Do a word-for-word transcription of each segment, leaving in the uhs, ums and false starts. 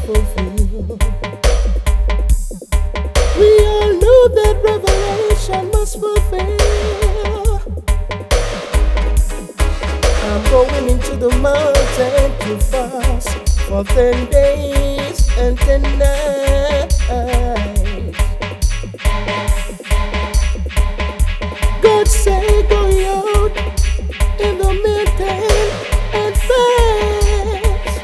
fulfill. We all know that revelation must fulfill. I'm going into the mountain to fast for ten days and ten nights. God say go out in the mountain and fast,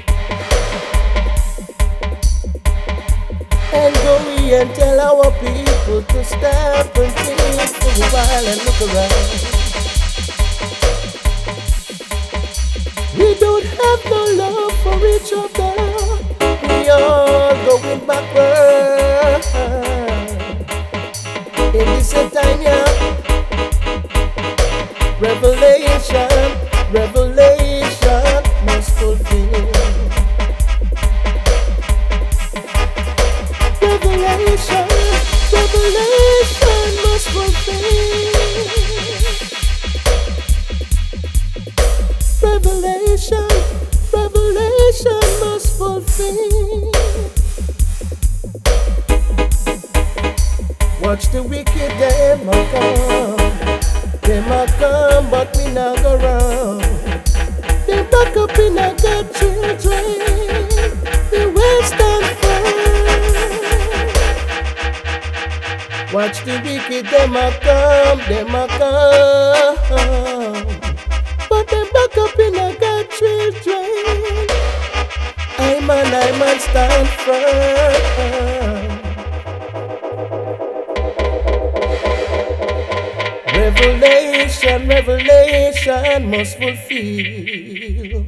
and go we and tell our people to stop and think for a while and look around. We don't have no love for each other. We all going backward. In this time, yeah. Revelation, revelation must fulfill. Revelation, revelation must fulfill. Revelation, revelation must fulfill. Watch the wicked, them a come. Them a come, but we not go round. They back up in a God children. We will stand firm. Watch the wicked, them a come, them a come, but them back up in a God children. I man, I man stand firm. Revelation, revelation must fulfill.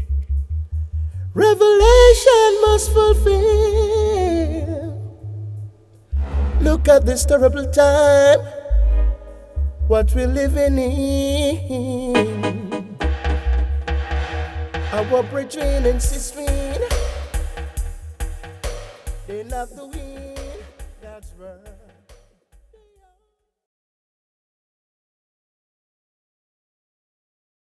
Revelation must fulfill. Look at this terrible time, what we're living in. Our brethren in Sistine, they love the wind, that's right.